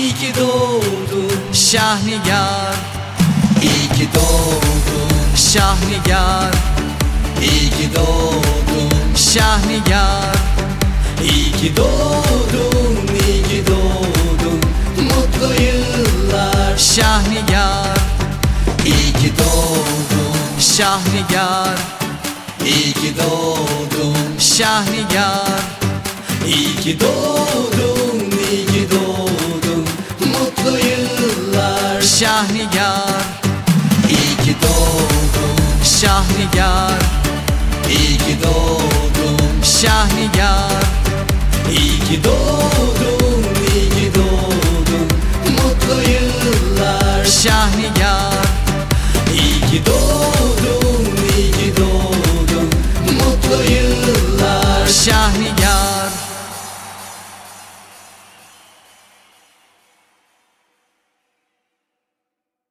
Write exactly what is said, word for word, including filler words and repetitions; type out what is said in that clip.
İyi ki doğdun Şahnigar, İyi ki doğdun Şahnigar, İyi ki doğdun Şahnigar, İyi ki doğdun İyi ki doğdun Mutlu yıllar Şahnigar, İyi ki doğdun Şahnigar, İyi ki doğdun Şahnigar, İyi ki doğdun İyi ki doğdun Mutlu yıllar Şahnigar, İyi ki doğdun Şahnigar, İyi ki doğdun Şahnigar, İyi ki doğdun